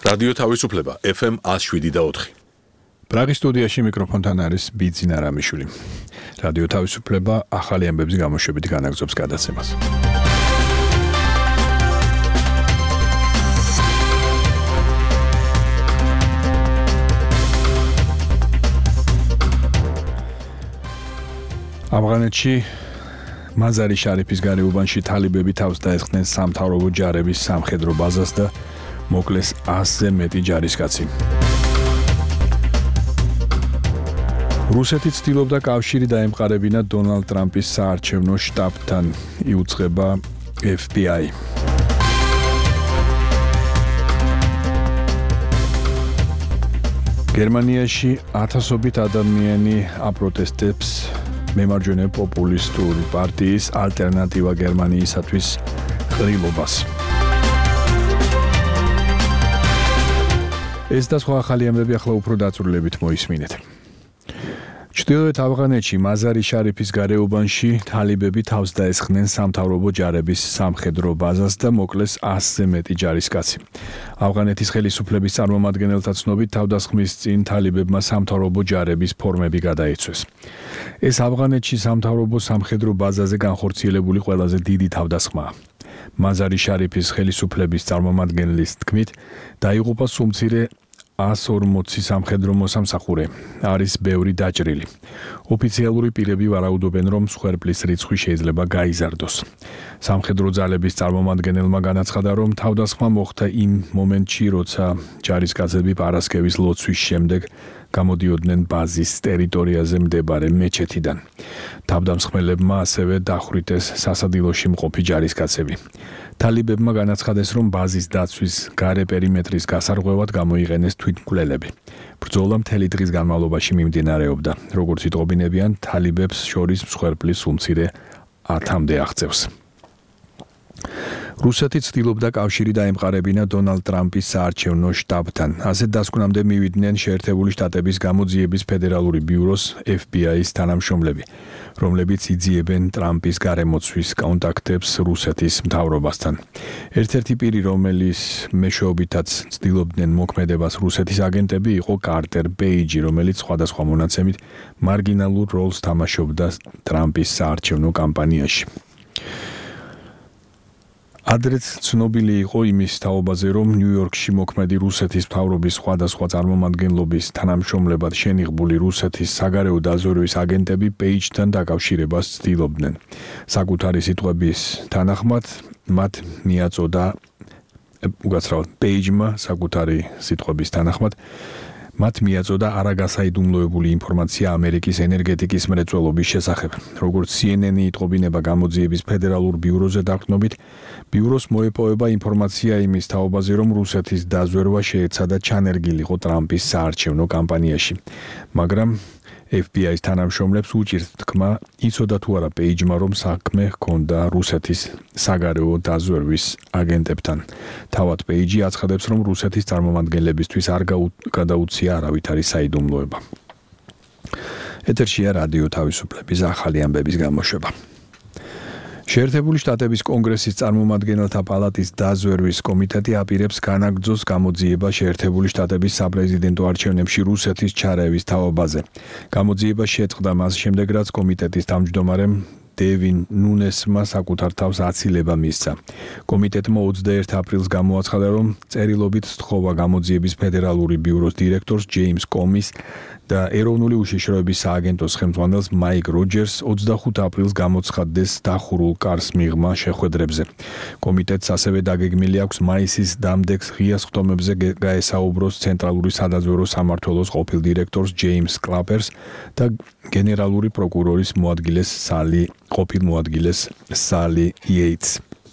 რადიო თავისუფლება FM 107.4. პრაღის სტუდიაში მიკროფონთან არის ბიძინა რამიშვილი. რადიო თავისუფლება ახალი ამბების გამოშვებით განაგრძობს გადაცემას. ავღანეთში მაზარი შარიფის გარეუბანში თალიბები თავს დაესხნენ სამთავრობო ჯარების სამხედრო ბაზას და მოკლეს 100-ზე მეტი ჯარისკაცი. რუსეთი ცდილობდა კავშირი დაემყარებინა დონალდ ტრამპის საარჩევნო შტაბთან, იუწყება FBI. გერმანიაში ათასობით ადამიანი აპროტესტებს მემარჯვენე პოპულისტური პარტიის ალტერნატივა გერმანიისათვის ყრილობას. ეს და სხვა ახალი ამბები ახლა უფრო დაწვრილებით მოისმინეთ. ჩრდილოეთ ავღანეთში მაზარი შარიფის გარეუბანში თალიბები თავს დაესხნენ სამთავრობო ჯარების სამხედრო ბაზას და მოკლეს 100-ზე მეტი ჯარისკაცი. ავღანეთის ხელისუფლების წარმომადგენელთა ცნობით თავდასხმის წინ თალიბებმა სამთავრობო ჯარების ფორმები გადაეცვეს. ეს ავღანეთში სამთავრობო სამხედრო ბაზაზე განხორციელებული ყველაზე დიდი თავდასხმაა. მაზარი შარიფის ხელისუფლების წარმომადგენლის თქმით, დაიღუპა სუმცირე 140 სამხედრო მოსამსახურე, არის ბევრი დაჭრილი. ოფიციალური პირები ვარაუდობენ, რომ მსხვერპლის რიცხვი შეიძლება გაიზარდოს. სამხედრო ძალების წარმომადგენელმა განაცხადა, რომ თავდასხმა მოხდა იმ მომენტში, როცა ჯარისკაცები პარასკევის ლოცვის შემდეგ გამოდიოდნენ ბაზის ტერიტორიაზე მდებარე მეჩეთიდან. თავდამსხმელებმა ასევე დახვრიტეს სასადილოში მყოფი ჯარისკაცები. თალიბებმა განაცხადეს, რომ ბაზის დაცვის გარე პერიმეტრის გასარღვევად გამოიყენეს თვითმკვლელები. ბრძოლა მთელი დღის განმავლობაში მიმდინარეობდა. როგორც იტყობინებიან, თალიბებს შორის მსხვერპლის უმცირე 10-მდე აღწევს. რუსეთი ცდილობდა კავშირი დაემყარებინა დონალდ ტრამპის საარჩევნო შტაბთან. ასეთ დასკვნამდე მივიდნენ შეერთებული შტატების გამოძიების ფედერალური ბიუროს FBI-ის თანამშრომლები, რომლებიც იძიებენ ტრამპის გარემოცვის კონტაქტებს რუსეთის მთავრობასთან. ერთ-ერთი პირი, რომელის მეშვეობითაც ცდილობდნენ მოქმედებას რუსეთის აგენტები, იყო კარტერ პეიჯი, რომელიც სხვადასხვა მონაცემით მარგინალურ როლს თამაშობდა ტრამპის საარჩევნო კამპანიაში. ადრეც ცნობილი იყო იმის თაობაზე, რომ ნიუ-იორკში მოქმედი რუსეთის მთავრობის სხვადასხვა წარმომადგენლობის თანამშრომლებად შენიღბული რუსეთის საგარეო დაზვერვის აგენტები პეიჯთან დაკავშირებას ცდილობდნენ. საკუთარი სიტყვების თანახმად, მათ მიაწოდა პეიჯმა საკუთარი სიტყვების თანახმად მათ მიაწოდა არაგასაიდუმლოებული ინფორმაცია ამერიკის ენერგეტიკის მრეწველობის შესახებ. როგორც CNN-ი იტყობინება გამოძიების ფედერალურ ბიუროზე დაყრდნობით, ბიუროს მოეპოვება ინფორმაცია იმის თაობაზე, რომ რუსეთის დაზვერვა შეეცადა ჩანერგილიყო ტრამპის საარჩევნო კამპანიაში. მაგრამ FBI-ის თანამშრომლებს უჭირთ თქმა, იცოდა თუ არა პეიჯმა, რომ საქმე ჰქონდა რუსეთის საგარეო დაზვერვის აგენტებთან. თავად პეიჯი აცხადებს, რომ რუსეთის წარმომადგენლებისთვის არ გადაუცია არავითარი საიდუმლოება. ეთერშია რადიო თავისუფლების ახალი ამბების გამოშვება. შეერთებული შტატების კონგრესის წარმომადგენელთა პალატის დაზვერვის კომიტეტი აპირებს განაგრძოს გამოძიება შეერთებული შტატების საპრეზიდენტო არჩევნებში რუსეთის ჩარევის თაობაზე. გამოძიება შეწყდა მას შემდეგ, რაც კომიტეტის თავმჯდომარემ დევინ ნუნესმა საკუთარ თავს აცილება მისცა. კომიტეტმა 21 აპრილს გამოაცხადა, რომ წერილობით სთხოვა გამოძიების ფედერალური ბიუროს დირექტორს ჯეიმს კომის და ეროვნული უშიშროების სააგენტოს ხელმძღვანელს მაიკ როჯერს 25 აპრილს გამოცხადდეს დახურულ კარს მიღმა შეხვედრებზე. კომიტეტს ასევე დაგეგმილი აქვს მაისის დამდეგს ღია სხდომებზე გაესაუბროს ცენტრალური სადაზვერვო სამმართველოს ყოფილ დირექტორს ჯეიმს კლაპერს და გენერალური პროკურორის ყოფილ მოადგილეს სალი იეიტს.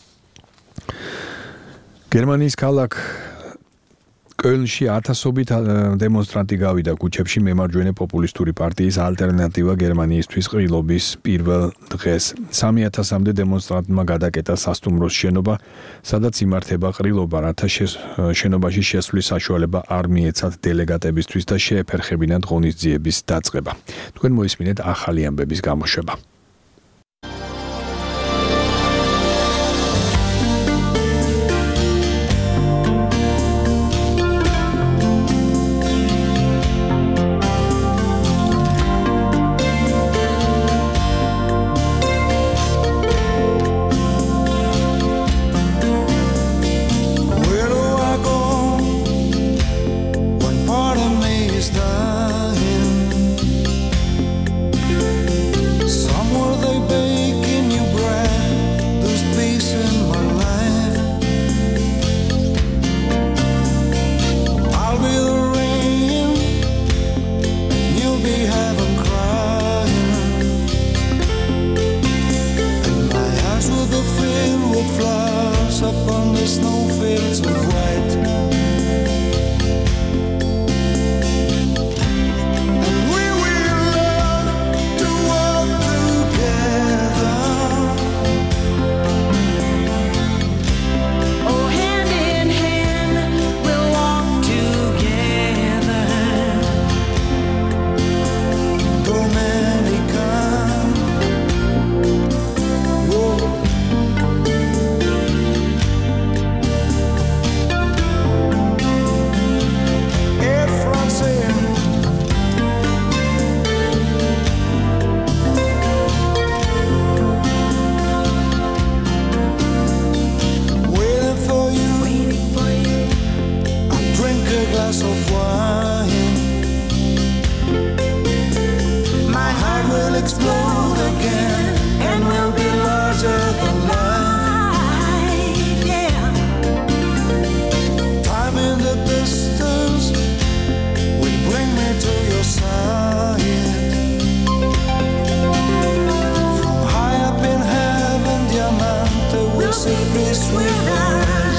გერმანიის ქალაქ კოლნში ათასობით დემონსტრანტი გავიდა ქუჩებში მემარჯვენე პოპულისტური პარტიის ალტერნატივა გერმანიისთვის ყრილობის პირველ დღეს. 3000-მდე დემონსტრანტმა გადაკეტა სასტუმროს შენობა, სადაც იმართება ყრილობა, რათა შენობაში შესვლის საშუალება არ მიეცათ დელეგატებისთვის და შეეფერხებინათ ღონისძიების დაწყება. თქვენ მოისმინეთ ახალი ამბების გამოშვება. snowfields of white. And we will learn to walk together. Oh, hand in hand, we'll walk together. Dominica. Whoa. Air France. Waiting for you. I'll drink a glass of wine. My heart will explode again, and will be larger than life. Yeah. Time in the distance will bring me to your side. From high up in heaven, Diamante will see peace with us.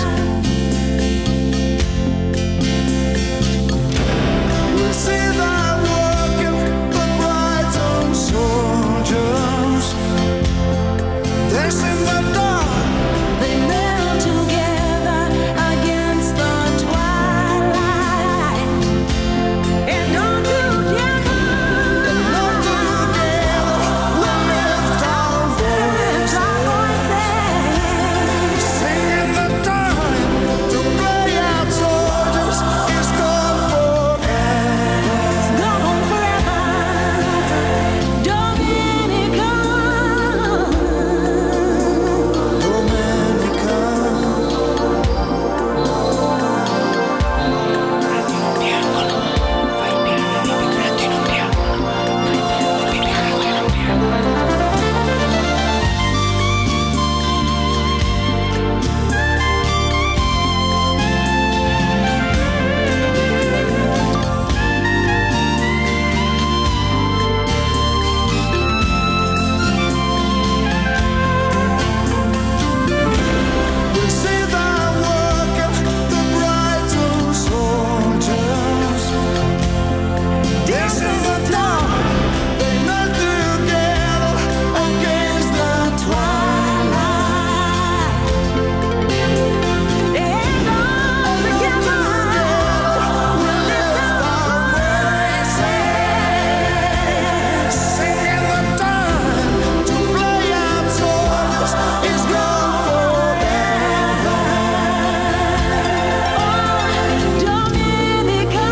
We'll see that working the bright on soldiers. Dancing the dark. They melt together against the twilight. And on together, Not together, we'll lift our voices. Singing the time to play out soldiers is gone forever. gone forever. Dominica. Dominica. We see them working the bright soldiers. Dancing the dark, they melt together against the twilight. And on together, We'll lift our voices. Singing the time to play out soldiers is gone forever. Dominica.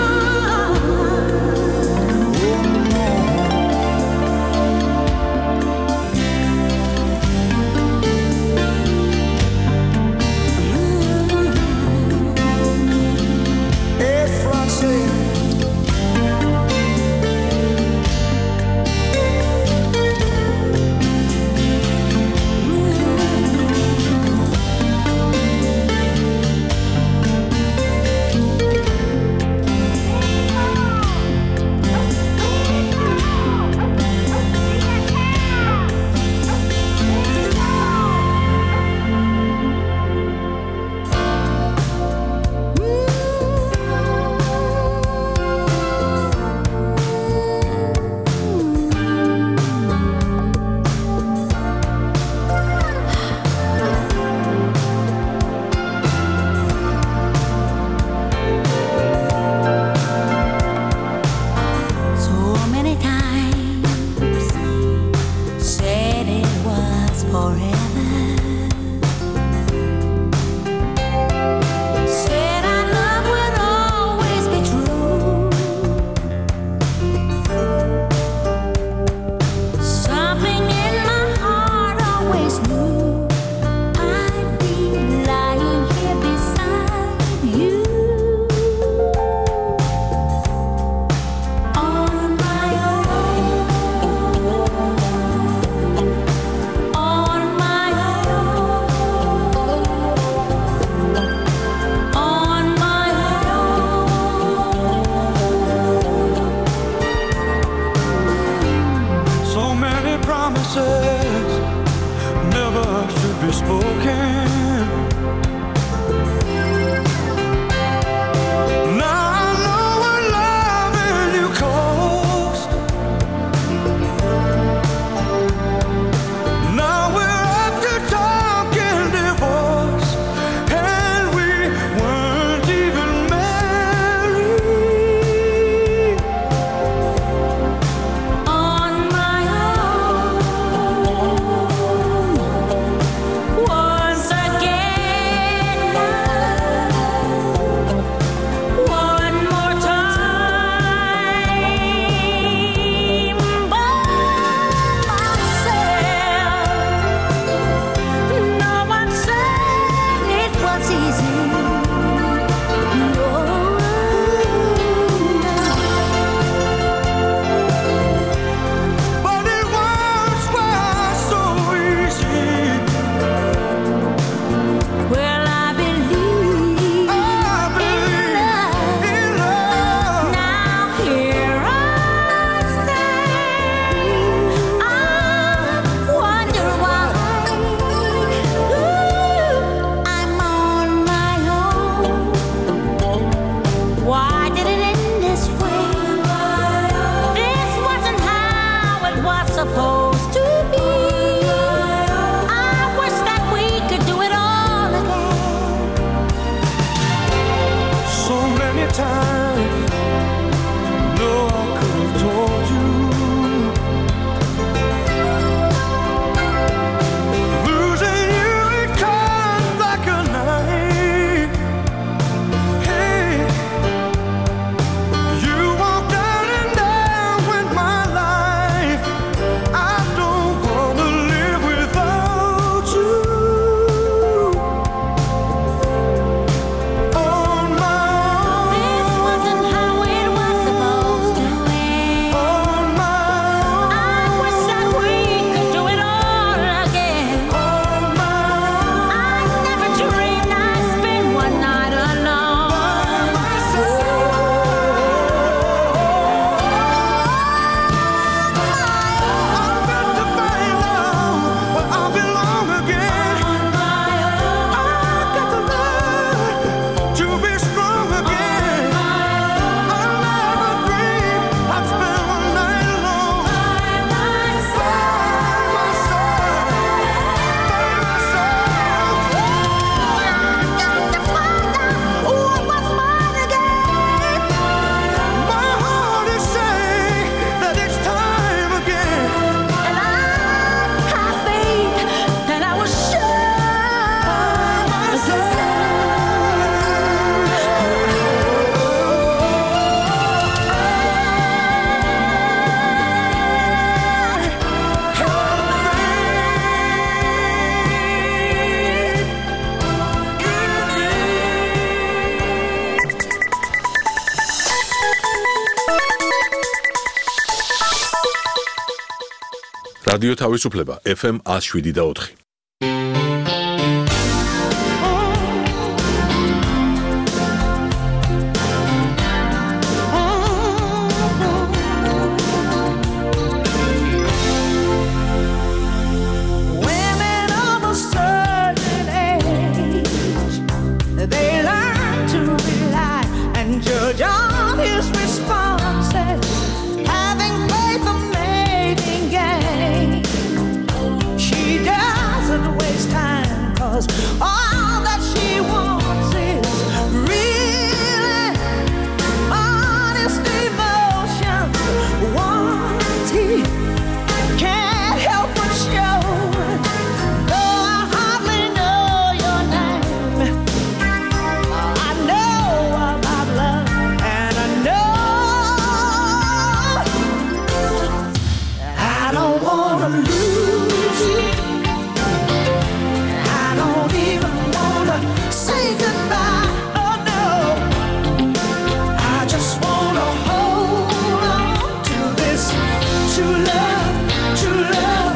Air France. So many times said it was forever. Said our love would always be true. Something in my heart always knew I'd be lying here beside you. On my own, on my own, on my own. So many promises never should be spoken. რადიო თავისუფლება FM 107.4. All that she wants is really honest emotion. Once he can't help but show. Though I hardly know your name, I know about love, and I know I don't wanna lose you. Say goodbye, oh no. I just wanna hold on to this true love, true love.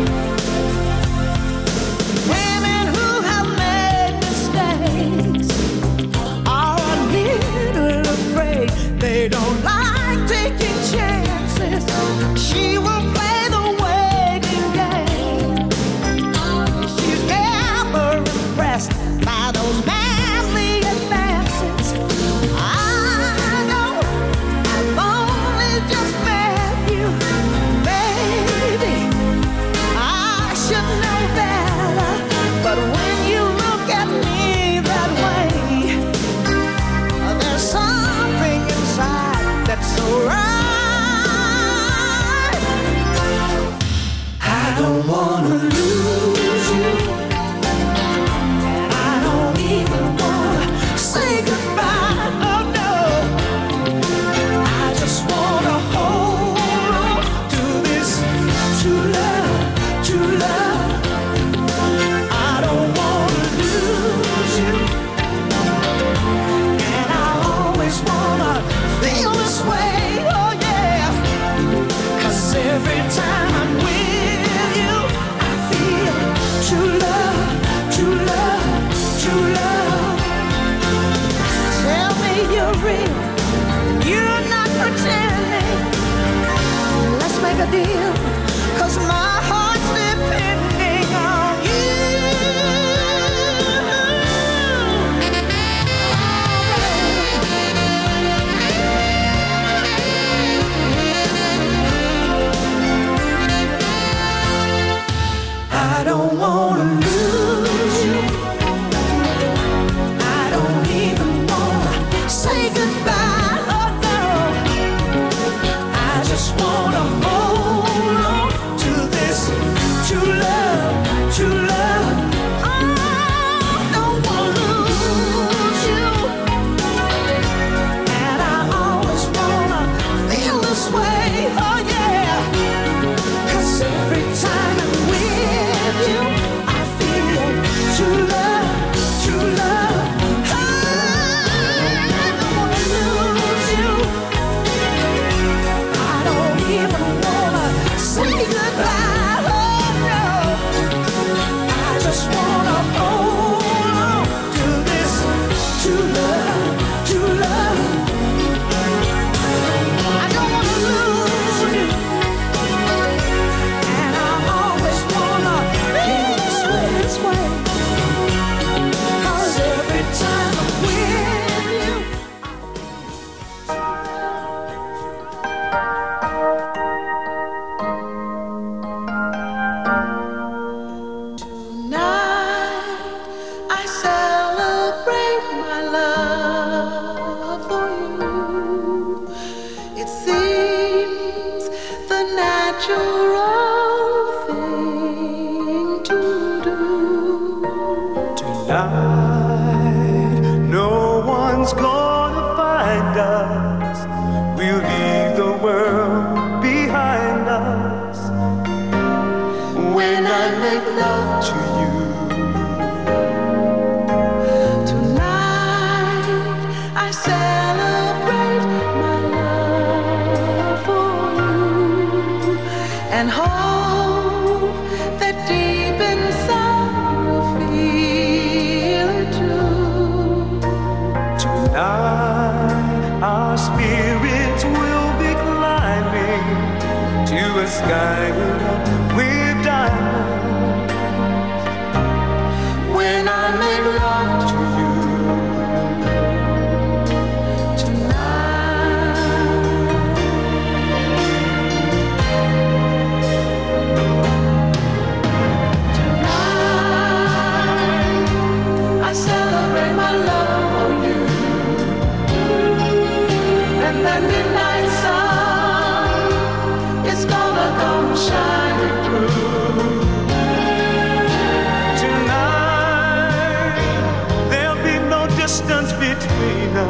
Women who have made mistakes are a little afraid. They don't like taking chances. She will play the waiting game. She's never impressed by those manly advances. I know I've only just met you, baby. I should know better, but when you look at me that way, there's something inside that's so right. I don't wanna lose you. Say goodbye, oh no. I just wanna hold on to this true love, true love. I don't wanna lose you, and I always wanna feel this way, oh yeah. 'Cause every time I'm with you, I feel true love, true love, true love. Tell me you're real, you're not pretending. Let's make a deal, 'cause my heart's depending on you. I don't wanna lose you. I don't even wanna say goodbye, oh no. I just wanna hold on to this true love, true love. I don't wanna lose you, and I always wanna feel this way, oh yeah. 'Cause every time I'm with you, I feel true love, true love. Say goodbye, oh no. I just wanna hold on to this true love, true love. I don't wanna lose you, and I always wanna feel this way. 'Cause every time I'm with you, I celebrate my love for you. It seems the natural thing to do. Tonight, no one's gonna find us. We'll leave the world behind us. When I make love to you, I celebrate my love for you and hold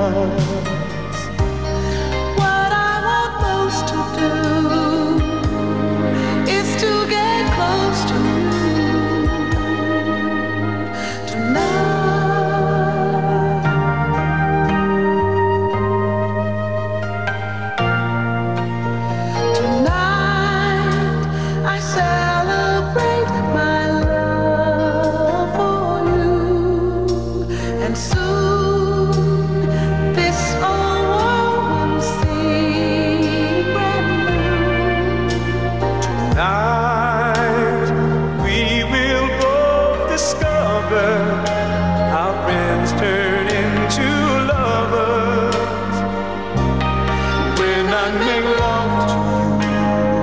us. What I want most to do is to get close to you tonight. Tonight I celebrate my love for you, and soon this old world will seem brand new. Tonight we will both discover our friends turn into lovers when I make love to you.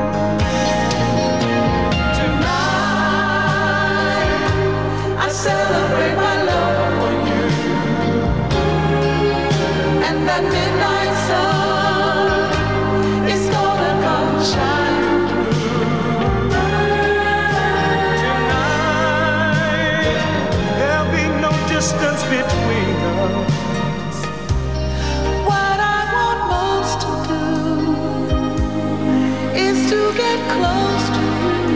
Tonight I celebrate my love for you, and that midnight sun is gonna come shine through. Tonight there'll be no distance between us. What I want most to do is to get close to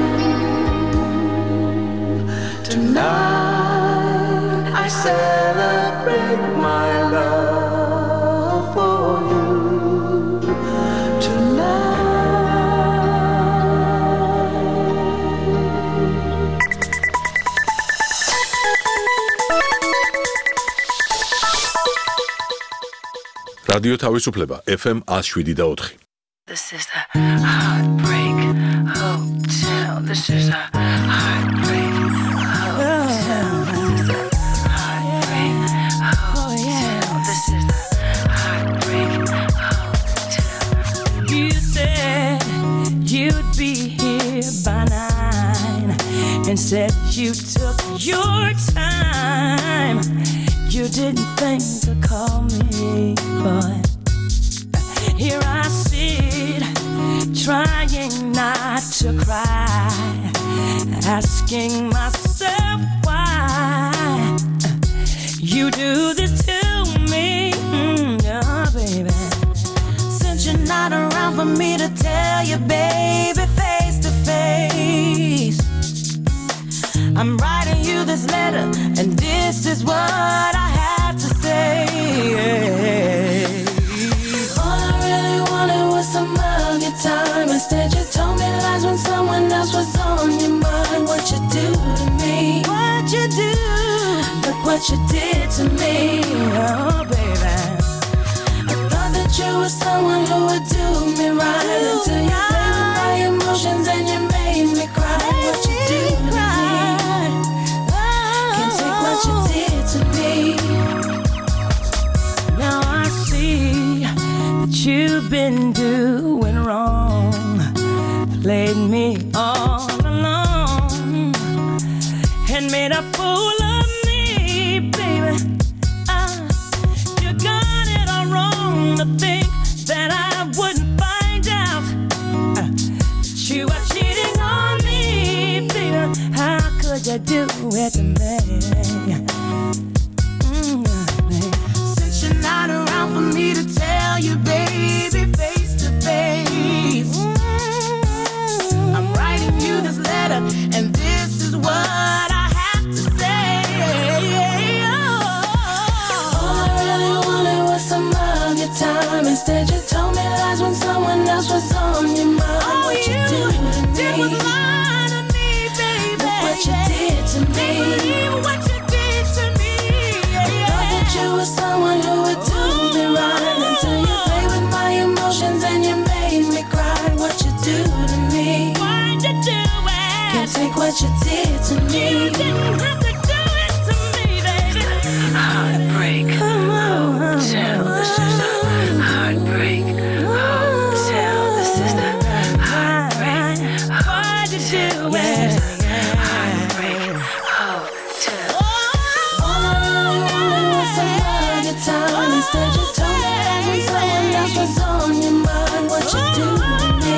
you tonight. I celebrate my love for you tonight. რადიო თავისუფლება FM 107.4. This is the Heartbreak Hotel. This is the Heartbreak Hotel. Heartbreak Hotel. This is the Heartbreak Hotel. You said you'd be here by 9. Instead, you took your time. You didn't think to call me, but here I sit, trying not to cry, asking myself why you do this to me, oh baby. Since you're not around for me to tell you, baby, face to face, I'm writing you this letter, and this is what I have to say. All I really wanted was some of your time. Instead, you told me lies when someone else was on your mind. What you do to me? What you do? Look what you did to me, oh baby. I thought that you were someone who would do me right until you played with my emotions and you made me cry. What you do to me? Can't take what you did to me. Now I see that you've been doing wrong, played me all along, and made a fool of me, baby. You got it all wrong to think that I wouldn't find out that you are cheating on me, baby. How could you do it to me? Since you're not around for me to tell you, baby, face to face, I'm writing you this letter, and this is what I have to say. All I really wanted was some of your time. Instead, you told me lies when someone else was on your mind. What you do to me? Was lie to me, baby. Look what you did to me. What you did to me. I thought that you were someone who would do me right until you played with my emotions and you made me cry. What you do to me? Why'd you do it? Can't take what you did to me. You didn't have to do it to me, baby. Heartbreak Hotel. This is the Heartbreak Hotel. This is the Heartbreak Hotel. Why'd you do it? Heartbreak Hotel. All I really wanted was some of your time. Instead, you told me lies when someone else was on your mind. What you do to me?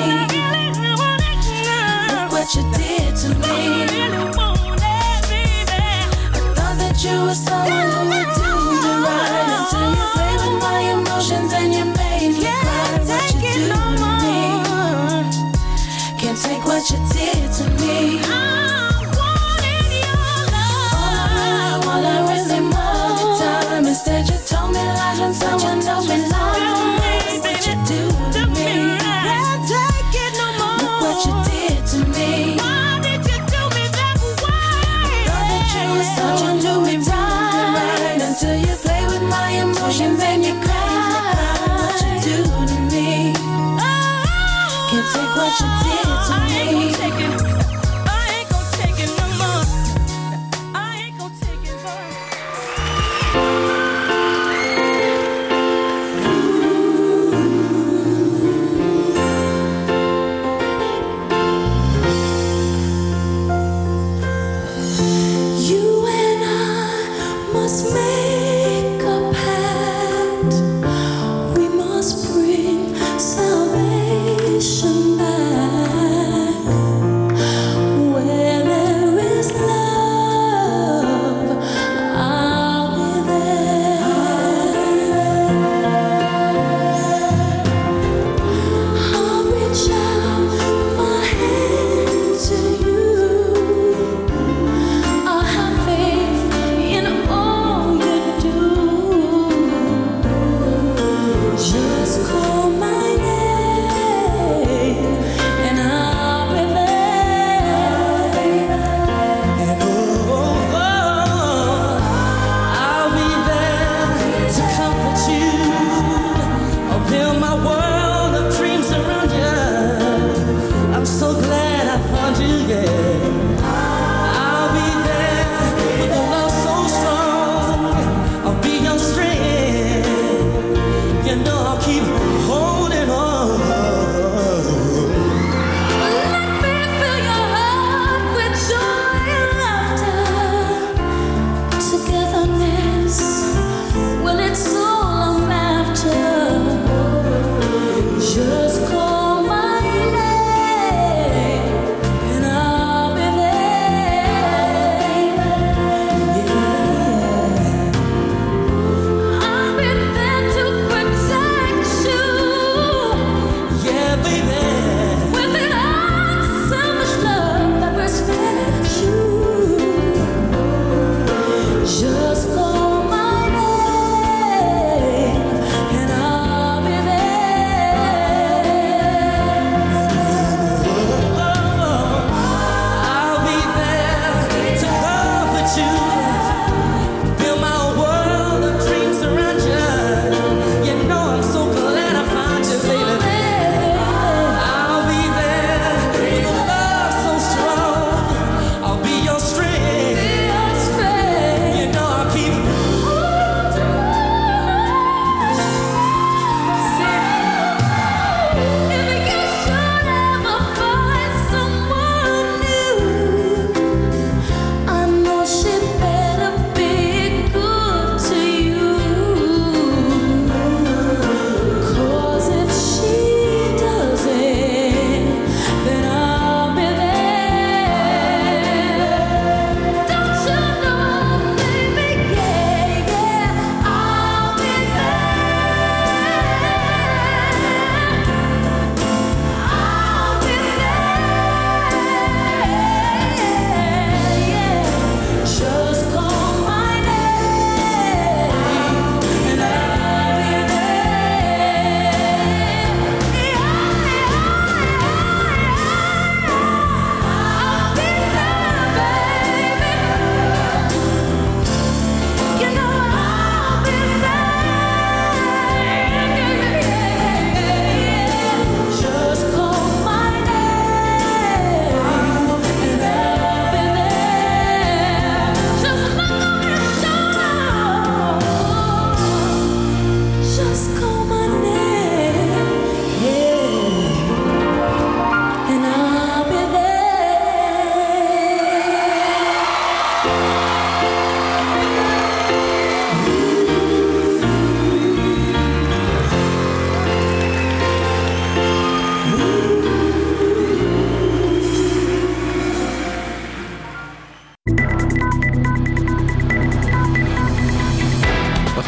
Look what you did to me. I thought that you were someone who would do me right until you played with my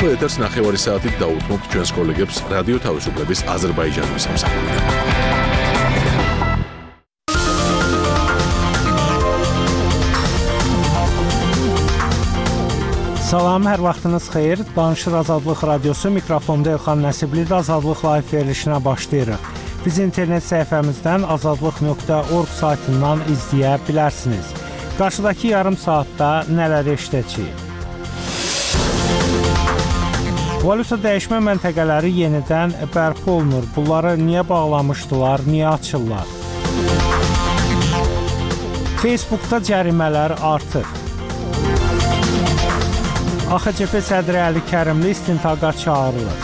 ახლა ეთერს 9 საათით დაუთმობთ ჩვენს კოლეგებს რადიო თავისუფლების აზერბაიჯანის სამსახურიდან. Salam, hər vaxtınız xeyir. Danışır Azadlıq Radiosu, mikrofonda Elxan Nəsibli Azadlıq Live verilişinə başlayırıq. Biz internet səhifəmizdən azadlıq.org saytından izləyə bilərsiniz. Qarşıdakı yarım saatda nələr eşidəcəyik? Valyuta dəyişmə məntəqələri yenidən bərpa olunur. Bunları niyə bağlamışdılar, niyə açırlar? Facebookda cərimələr artır. AXCP sədri Əli Kərimli istintaqa çağırılır.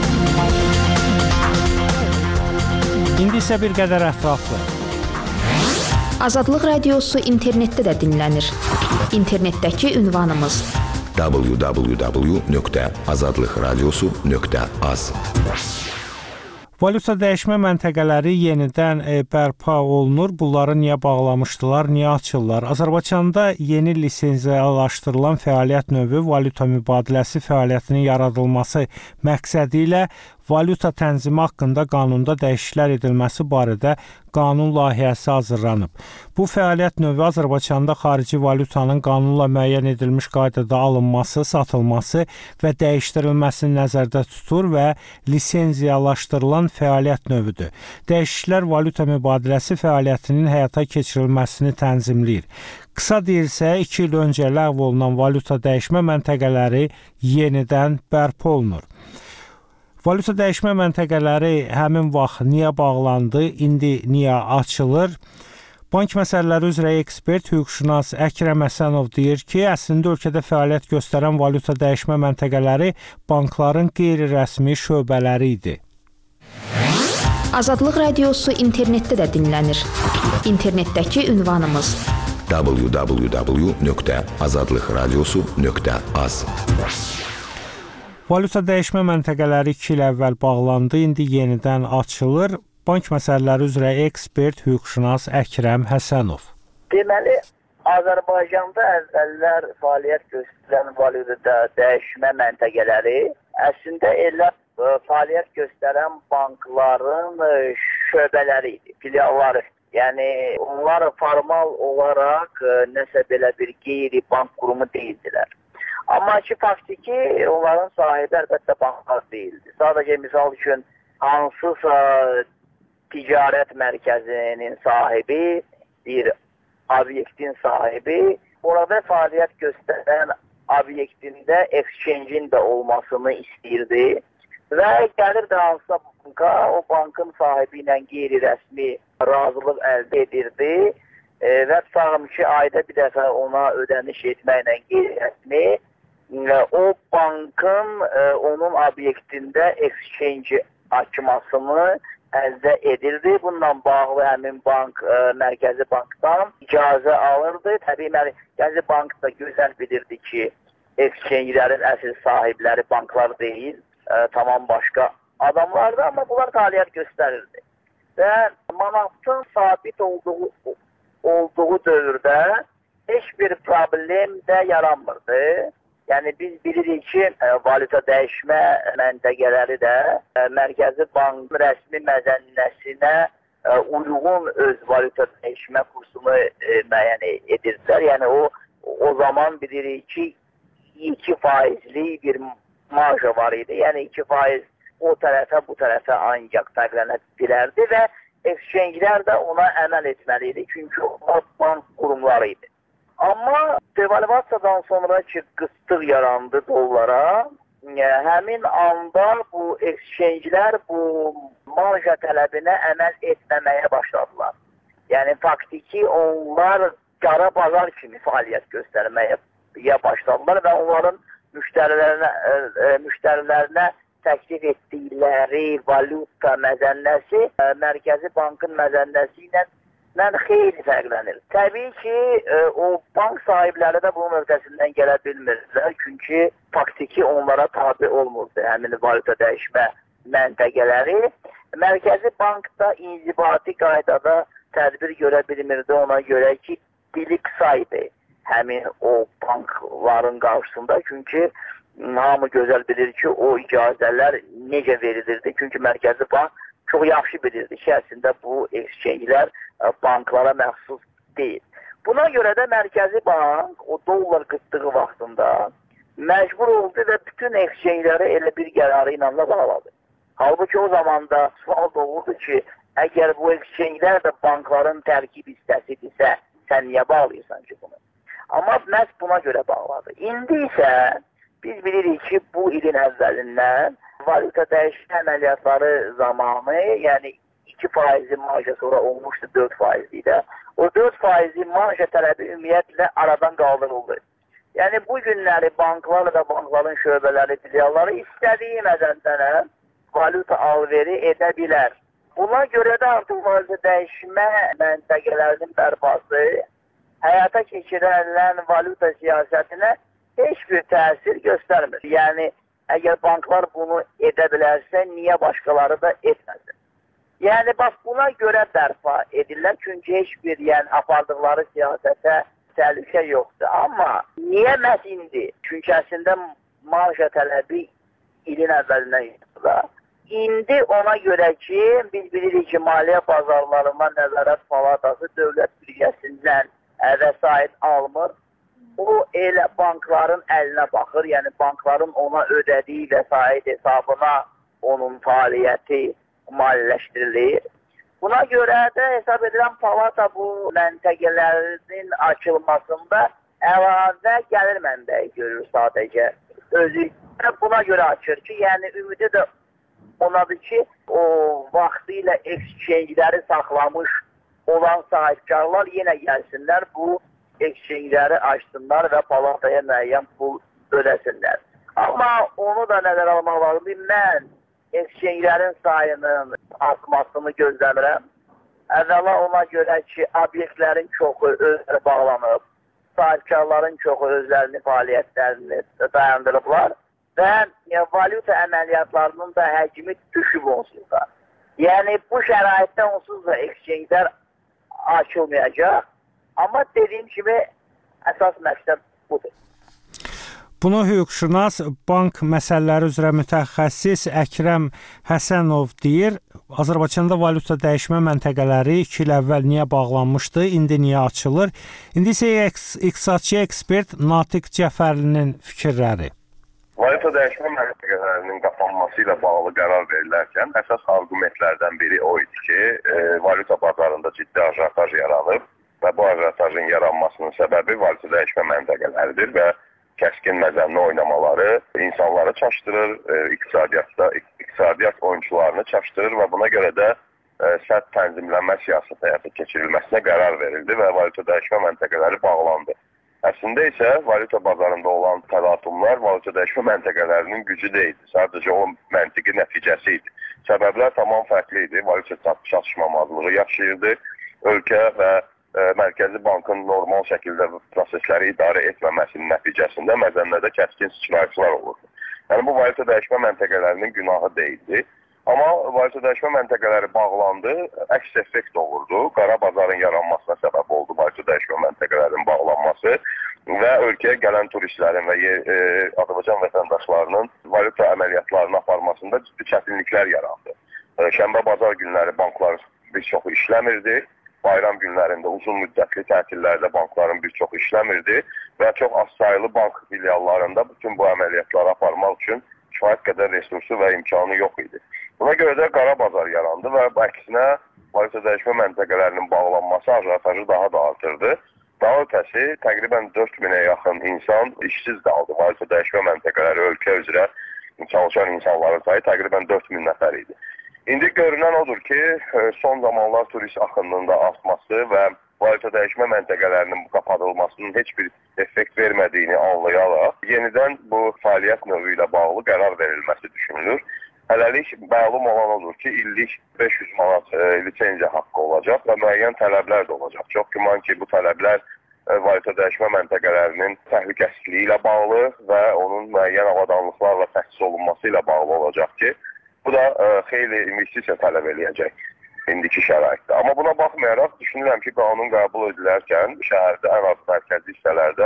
İndi isə bir qədər ətraflı. Azadlıq Radiosu internetdə də dinlənir. İnternetdəki ünvanımız www.azadlıqradiosu.az. Valyuta dəyişmə məntəqələri yenidən bərpa olunur. Bunları niyə bağlamışdılar, niyə açırlar? Azərbaycanda yeni lisenziyalaşdırılan fəaliyyət növü valyuta mübadiləsi fəaliyyətinin yaradılması məqsədi ilə valyuta tənzimi haqqında qanunda dəyişikliklər edilməsi barədə qanun layihəsi hazırlanıb. Bu fəaliyyət növü Azərbaycanda xarici valyutanın qanunla müəyyən edilmiş qaydada alınması, satılması və dəyişdirilməsini nəzərdə tutur və lisenziyalaşdırılan fəaliyyət növüdür. Dəyişikliklər valyuta mübadiləsi fəaliyyətinin həyata keçirilməsini tənzimləyir. Qısa deyilsə, 2 il öncə ləğv olunan valyuta dəyişmə məntəqələri yenidən bərpa olunur. Valyuta dəyişmə məntəqələri həmin vaxt niyə bağlandı, indi niyə açılır? Bank məsələləri üzrə ekspert, hüquqşünas Əkrəm Həsənov deyir ki, əslində ölkədə fəaliyyət göstərən valyuta dəyişmə məntəqələri bankların qeyri-rəsmi şöbələri idi. Azadlıq Radiosu internetdə də dinlənir. İnternetdəki ünvanımız www.azadlıqradiosu.az. Valyuta dəyişmə məntəqələri 2 il əvvəl bağlandı, indi yenidən açılır. Bank məsələləri üzrə ekspert, hüquqşünas Əkrəm Həsənov. Deməli, Azərbaycanda əvvəllər fəaliyyət göstərən valyuta dəyişmə məntəqələri əslində elə fəaliyyət göstərən bankların şöbələri idi, filialları. Yəni, onlar formal olaraq nəsə belə bir qeyri-bank qurumu deyildilər. Amma ki, faktiki onların sahibi əlbəttə banklar deyildi. Sadəcə misal üçün hansısa ticarət mərkəzinin sahibi, bir obyektin sahibi, orada fəaliyyət göstərən obyektində exchange-in də olmasını istəyirdi və gəlirdi hansısa banka, o bankın sahibi ilə qeyri-rəsmi razılıq əldə edirdi və tutalım ki, ayda bir dəfə ona ödəniş etməklə qeyri-rəsmi o bankın onun obyektində exchange açmasını əldə edirdi. Bununla bağlı həmin bank mərkəzi bankdan icazə alırdı. Təbii mərkəzi bank da gözəl bilirdi ki, exchange-lərin əsl sahibləri banklar deyil, tamam başqa adamlardı, amma bunlar fəaliyyət göstərirdi. Və manatın sabit olduğu dövrdə heç bir problem də yaranmırdı. Yəni biz bilirik ki, valyuta dəyişmə məntəqələri də Mərkəzi Bankın rəsmi məzənnəsinə uyğun öz valyuta dəyişmə kursunu müəyyən edirlər. Yəni o zaman bilirik ki, 2%lik bir marja var idi. Yəni 2% o tərəfə, bu tərəfə ancaq fərqlənə bilərdi və exchange-lər də ona əməl etməli idi. Çünki o bank qurumları idi. Amma devalvasiyadan sonra ki, qıtlıq yarandı dollara, həmin anda bu exchange-lər bu marja tələbinə əməl etməməyə başladılar. Yəni faktiki onlar qara bazar kimi fəaliyyət göstərməyə başladılar və onların müştərilərinə təklif etdikləri valyuta məzənnəsi Mərkəzi Bankın məzənnəsi ilə xeyli fərqlənir. Təbii ki, o bank sahibləri də bunun öhdəsindən gələ bilmirdilər. Çünki faktiki onlara tabi olmurdu həmin valyuta dəyişmə məntəqələri. Mərkəzi Bank da inzibati qaydada tədbir görə bilmirdi. Ona görə ki, dili qısa idi həmin o bankların qarşısında. Çünki hamı gözəl bilir ki, o icazələr necə verilirdi. Çünki Mərkəzi Bank çox yaxşı bilirdi ki, əslində bu exchange-lər banklara məxsus deyil. Buna görə də Mərkəzi Bank o dollar qıtdığı vaxtında məcbur oldu və bütün exchange-ləri elə bir qərarı ilə bağladı. Halbuki o zaman da sual doğurdu ki, əgər bu exchange-lər də bankların tərkib hissəsidirsə, sən niyə bağlayırsan ki bunu? Amma məhz buna görə bağladı. İndi isə biz bilirik ki, bu ilin əvvəlindən valyuta dəyişmə əməliyyatları zamanı, yəni 2% marja sonra olmuşdu 4% də. O 4% marja tələbi ümumiyyətlə aradan qaldırıldı. Yəni bu günləri banklar və bankların şöbələri, filialları istədiyi mədəndənə valyuta alveri edə bilər. Buna görə də artıq valyuta dəyişmə məntəqələrinin bərpası həyata keçirilən valyuta siyasətinə heç bir təsir göstərmir. Yəni, əgər banklar bunu edə bilərsə, niyə başqaları da etməsin? Yəni, bax, buna görə bərpa edirlər, çünki heç bir apardıqları siyasətə təhlükə yoxdur. Amma niyə məhz indi? Çünki əslində marja tələbi ilin əvvəlindən yoxdur. İndi ona görə ki, biz bilirik ki, maliyyə bazarlarına nəzarət palatası dövlət büdcəsindən vəsait almır. O elə bankların əlinə baxır, yəni bankların ona ödədiyi vəsait hesabına onun fəaliyyəti maliyyələşdirilir. Buna görə də hesab edirəm palata bu məntəqələrin açılmasında əlavə gəlir mənbəyi görür sadəcə. Özü buna görə açır ki, yəni ümidi də onadır ki, o vaxtı ilə exchange-ləri saxlamış olan sahibkarlar yenə gəlsinlər, bu exchange-ləri açsınlar və palataya müəyyən pul ödəsinlər. Amma onu da nəzərə almaq lazımdır. Mən exchange-lərin sayının artmasını gözləmirəm. Əvvəla ona görə ki, obyektlərin çoxu özləri bağlanıb, sahibkarların çoxu özlərinin fəaliyyətlərini dayandırıblar və valyuta əməliyyatlarının da həcmi düşüb onsuz da. Yəni, bu şəraitdə onsuz da exchange-lər açılmayacaq. Amma dediyim kimi, əsas məqsəd budur. Bunu hüquqşünas, bank məsələləri üzrə mütəxəssis Əkrəm Həsənov deyir. Azərbaycanda valyuta dəyişmə məntəqələri 2 il əvvəl niyə bağlanmışdı, indi niyə açılır? İndi isə iqtisadçı ekspert Natiq Cəfərlinin fikirləri. Valyuta dəyişmə məntəqələrinin qapanması ilə bağlı qərar verilərkən əsas argumentlərdən biri o idi ki, valyuta bazarında ciddi ajotaj yaranıb və bu ajotajın yaranmasının səbəbi valyuta dəyişmə məntəqələridir və kəskin məzənli oynamaları insanları çaşdırır, iqtisadiyyat oyunçularını çaşdırır və buna görə də sərt tənzimlənmə siyasəti həyata keçirilməsinə qərar verildi və valyuta dəyişmə məntəqələri bağlandı. Əslində isə valyuta bazarında olan təlatumlar valyuta dəyişmə məntəqələrinin gücü deyildi. Sadəcə o məntiqi nəticəsi idi. Səbəblər tamam fərqli idi. Valyuta çatışmamazlığı yaşayırdı. Ölkə və Mərkəzi Bankın normal şəkildə prosesləri idarə etməməsinin nəticəsində məzənlərdə kəskin sıçrayışlar olurdu. Yəni bu valyuta dəyişmə məntəqələrinin günahı deyildi. Amma valyuta dəyişmə məntəqələri bağlandı, əks effekt olurdu. Qara bazarın yaranmasına səbəb oldu valyuta dəyişmə məntəqələrinin bağlanması və ölkəyə gələn turistlərin və Azərbaycan vətəndaşlarının valyuta əməliyyatlarını aparmasında ciddi çətinliklər yarandı. Şənbə-bazar günləri banklar bir çoxu işləmirdi. Bayram günlərində uzun müddətli tətillərdə bankların bir çoxu işləmirdi və çox az sayılı bank filiallarında bütün bu əməliyyatları aparmaq üçün kifayət qədər resursu və imkanı yox idi. Buna görə də qara bazar yarandı və əksinə valyuta dəyişmə məntəqələrinin bağlanması ajotajı daha da artırdı. Daha ötəsi təqribən 4000-ə yaxın insan işsiz qaldı. Valyuta dəyişmə məntəqələri ölkə üzrə çalışan insanların sayı təqribən 4000 nəfər idi. İndi görünən odur ki, son zamanlar turist axınının da artması və valyuta dəyişmə məntəqələrinin qapadılmasının heç bir effekt vermədiyini anlayaraq, yenidən bu fəaliyyət növü ilə bağlı qərar verilməsi düşünülür. Hələlik məlum olan odur ki, illik 500 manat lisenziya haqqı olacaq və müəyyən tələblər də olacaq. Çox güman ki, bu tələblər valyuta dəyişmə məntəqələrinin təhlükəsizliyi ilə bağlı və onun müəyyən avadanlıqlarla təsis olunması ilə bağlı olacaq ki, bu da xeyli investisiya tələb eləyəcək indiki şəraitdə. Amma buna baxmayaraq düşünürəm ki, qanun qəbul edilərkən şəhərdə ən az mərkəzi hissələrdə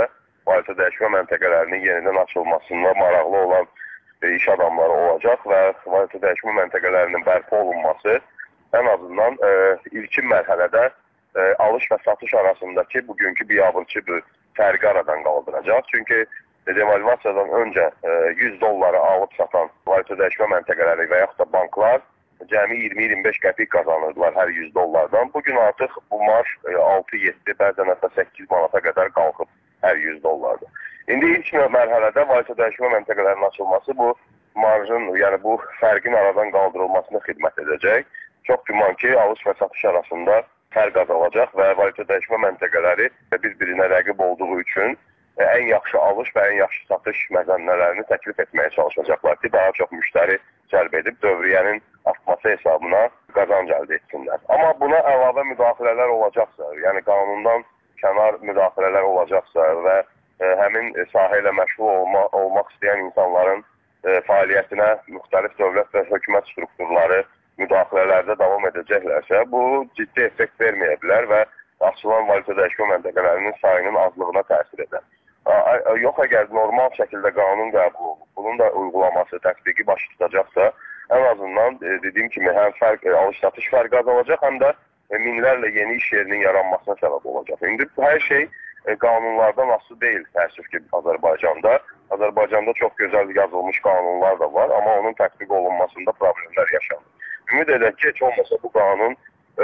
valyuta dəyişmə məntəqələrinin yenidən açılmasında maraqlı olan iş adamları olacaq və valyuta dəyişmə məntəqələrinin bərpa olunması ən azından ilkin mərhələdə alış və satış arasındakı bugünkü biabırçı bir fərqi aradan qaldıracaq. Çünki devalvasiyadan öncə 100 dolları alıb satan valyuta dəyişmə məntəqələri və yaxud da banklar cəmi 20-25 qəpik qazanırdılar hər 100 dollardan. Bugün artıq bu marj 6-7, bəzən hətta 8 manata qədər qalxıb hər 100 dollarda. İndi ilk mərhələdə valyuta dəyişmə məntəqələrinin açılması bu marjın, yəni bu fərqin aradan qaldırılmasına xidmət edəcək. Çox güman ki, alış və satış arasında fərq azalacaq və valyuta dəyişmə məntəqələri bir-birinə rəqib olduğu üçün ən yaxşı alış və ən yaxşı satış məzənnələrini təklif etməyə çalışacaqlar ki, daha çox müştəri cəlb edib dövriyyənin artması hesabına qazanc əldə etsinlər. Amma buna əlavə müdaxilələr olacaqsa, yəni qanundan kənar müdaxilələr olacaqsa və həmin sahə ilə məşğul olmaq istəyən insanların fəaliyyətinə müxtəlif dövlət və hökumət strukturları müdaxilələrdə davam edəcəklərsə, bu ciddi effekt verməyə bilər və açılan valyuta dəyişmə məntəqələrinin sayının azlığına təsir edər. Yox, əgər normal şəkildə qanun qəbul olunub, bunun da uygulaması, tətbiqi baş tutacaqsa, ən azından dediyim kimi həm alış-satış fərqi azalacaq, həm də minlərlə yeni iş yerinin yaranmasına səbəb olacaq. İndi hər şey qanunlardan asılı deyil, təəssüf ki, Azərbaycanda. Azərbaycanda çox gözəl yazılmış qanunlar da var, amma onun tətbiq olunmasında problemlər yaşanır. Ümid edək ki, heç olmasa bu qanun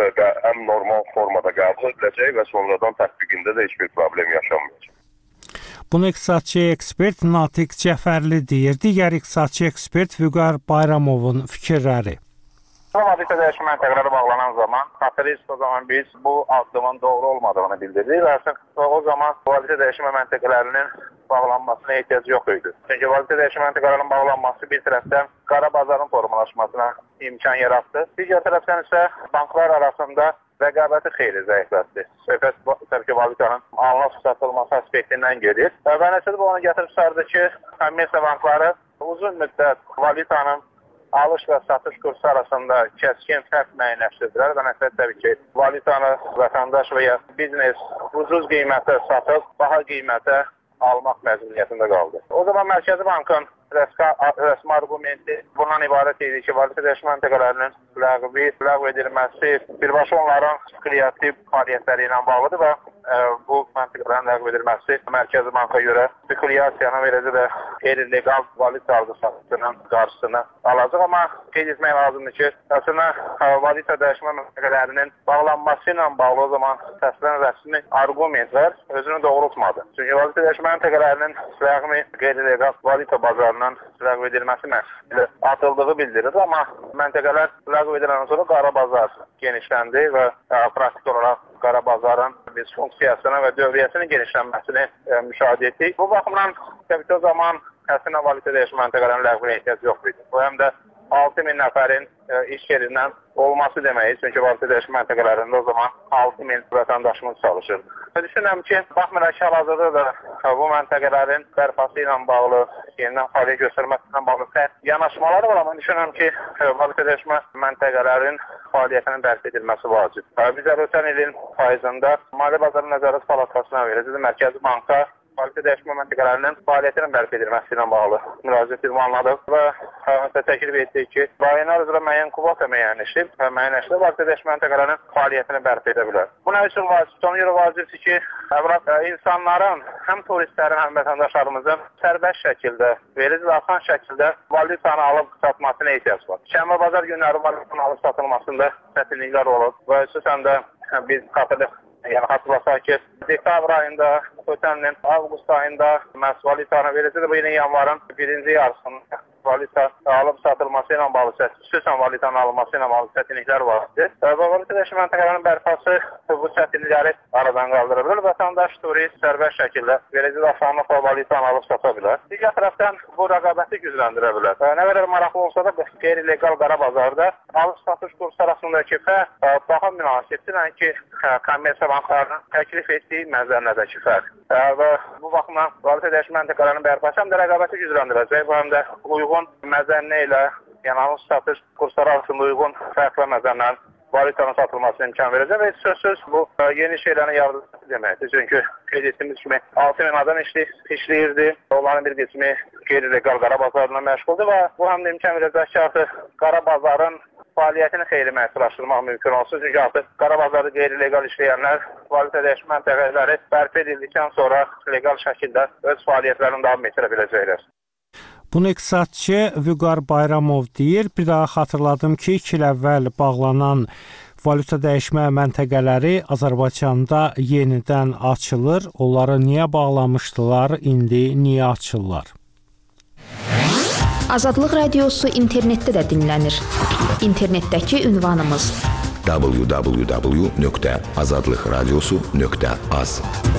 həm normal formada qəbul ediləcək və sonradan tətbiqində də heç bir problem yaşanmayacaq. Bunu iqtisadçı ekspert Natiq Cəfərli deyir. Digər iqtisadçı ekspert Vüqar Bayramovun fikirləri. Valyuta dəyişmə məntəqələri bağlanan zaman, o zaman biz bu addımın doğru olmadığını bildiririk və o zaman valyuta dəyişmə məntəqələrinin bağlanmasına ehtiyac yox idi. Çünki valyuta dəyişmə məntəqələrinin bağlanması bir tərəfdən qara bazarın formalaşmasına imkan yarattı. Digər tərəfdən isə banklar arasında rəqabəti xeyli zəiflətdi. Söhbət təbii ki, valyutanın alınıb satılması aspektindən gedir. Və nəticədə bu onu gətirib çıxardı ki, kommersiya bankları uzun müddət valyutanın alış və satış kursu arasında kəskin fərq müəyyənləşdirdilər və nəticədə təbii ki, valyutanı vətəndaş və ya biznes ucuz qiymətə satıb, baha qiymətə almaq məcburiyyətində qaldı. O zaman Mərkəzi Bankın rəsmi argumenti bundan ibarət idi ki, valyuta dəyişmə məntəqələrinin ləğv edilməsi birbaşa onların kreativ fəaliyyətləri ilə bağlıdır və bu məntəqələrin ləğv edilməsi Mərkəzi Banka görə spekulyasiyanın və eləcə də qeyri-legal valyuta alqı-satışının qarşısını alacaq. Amma qeyd etmək lazımdır ki, əslində valyuta dəyişmə məntəqələrinin bağlanması ilə bağlı o zaman təsdiqlənən rəsmi argumentlər özünü doğrultmadı. Çünki valyuta dəyişmə məntəqələrinin ləğvi qeyri-legal valyuta bazarından ləğv edilməsi məqsədilə atıldığı bildirilir, amma məntəqələr ləğv ediləndən sonra qara bazar genişləndi və praktik olaraq qara bazarın biz funksiyasına və dövriyyəsinin genişlənməsini müşahidə etdik. Bu baxımdan təbii ki, o zaman əslində valyuta dəyişmə məntəqələrinin ləğvinə ehtiyac yox idi. Bu həm də 6.000 nəfərin iş yerindən olması deməkdir. Çünki valyuta dəyişmə məntəqələrində o zaman 6.000 vətəndaşımız çalışır. Düşünürəm ki, baxmayaraq ki, hal-hazırda da bu məntəqələrin bərpası ilə bağlı, yenidən fəaliyyət göstərməsi ilə bağlı yanaşmaları var, amma düşünürəm ki, valyuta dəyişmə məntəqələrin fəaliyyətinin bərpa edilməsi vacib. Biz ötən ilin faizində Maliyyə Bazarı Nəzarət Palatasına verəcək Mərkəzi Banka valyuta dəyişmə məntəqələrinin fəaliyyətinin bərpa edilməsi ilə bağlı müraciət ünvanladıq və təklif etdik ki, rayonlar üzrə müəyyən kvota müəyyənləşib və müəyyənləşdirib valyuta dəyişmə məntəqələrinin fəaliyyətini bərpa edə bilər. Bu nə üçün vacib? Son görə vacibdir ki, insanların, həm turistlərin, həm vətəndaşlarımızın sərbəst şəkildə, verici və asan şəkildə valyutanı alıb satmasına ehtiyac var. Şənbə bazar günləri valyutanın alıb satılmasında çətinliklər olur və xüsusən də biz xatırlasaq ki, dekabr ayında, ötən ilin avqust ayında məhz valyutanı verəcək bu ilin yanvarın birinci yarısında valyuta alıb satılması ilə bağlı, xüsusən valyutanın alınması ilə bağlı çətinliklər vardır. Və valyuta dəyişmə məntəqələrinin bərpası bu çətinlikləri aradan qaldırır. Vətəndaş, turist sərbəst şəkildə verici asanlıqla valyutanı alıb sata bilər. Digər tərəfdən bu rəqabəti gücləndirə bilər. Nə qədər maraqlı olsa da qeyri-legal qara bazarda alış-satış kursu arasındakı fərq daha münasibdir ki, kommersiya banklarının təklif etdiyi məzənnədəki fərq. Və bu baxımdan valyuta dəyişmə məntəqələrinin bərpası həm də rəqabəti gücləndirəcək, bu həm də uyğun məzənnə ilə, yəni alış-satış kursları arasında uyğun fərqlə məzənnənin valyutanın satılmasına imkan verəcək və sözsüz bu yeni şeylərin yardımcısı deməkdir. Çünki qeyd etdiyimiz kimi 6000 adam işləyirdi. Onların bir qismi qeyri-legal qara bazarına məşğuldur və bu həm də imkan verəcək ki, artıq qara bazarın fəaliyyətini xeyli məhdudlaşdırmaq mümkün olsun. Çünki artıq qara bazarda qeyri-legal işləyənlər valyuta dəyişmə məntəqələri bərpa edildikdən sonra legal şəkildə öz fəaliyyətlərini davam etdirə biləcəklər. Bunu iqtisadçı Vüqar Bayramov deyir. Bir daha xatırladım ki, 2 il əvvəl bağlanan valyuta dəyişmə məntəqələri Azərbaycanda yenidən açılır. Onları niyə bağlamışdılar, indi niyə açırlar? Azadlıq Radiosu internetdə də dinlənir. İnternetdəki ünvanımız www.azadlıqradiosu.az.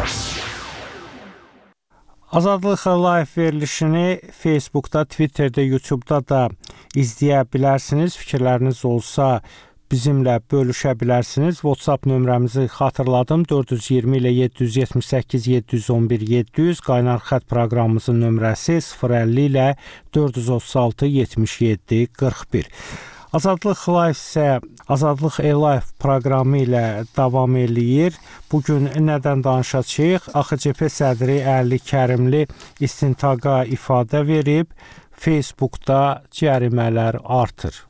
Azadlıq Live verilişini Facebookda, Twitterdə, YouTube'da da izləyə bilərsiniz. Fikirləriniz olsa bizimlə bölüşə bilərsiniz. WhatsApp nömrəmizi xatırladım. 420 ilə 778 711 700. Qaynar xətt proqramımızın nömrəsi 050 ilə 436 77 41. Azadlıq Live isə Azadlıq Live proqramı ilə davam eləyir. Bugün nədən danışacağıq? AXCP sədri Əli Kərimli istintaqa ifadə verib. Facebookda cərimələr artır.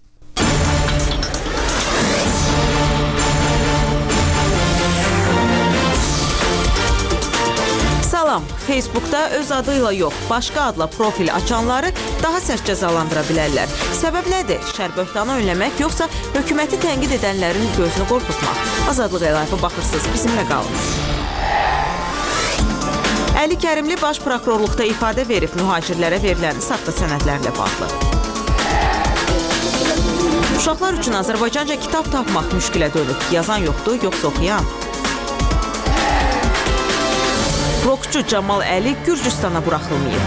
Salam, Facebookda öz adıyla yox, başqa adla profil açanları daha sərt cəzalandıra bilərlər. Səbəb nədir? Şər böhtanı önləmək, yoxsa hökuməti tənqid edənlərin gözünü qorxutmaq? Azadlıq Live-a baxırsınız, bizimlə qalın. Əli Kərimli Baş Prokurorluqda ifadə verib mühacirlərə verilən saxta sənədlərlə bağlı. Uşaqlar üçün Azərbaycanca kitab tapmaq müşkülə dönüb. Yazan yoxdur, yoxsa oxuyan? Rockçu Camal Əli Gürcüstana buraxılmayıb.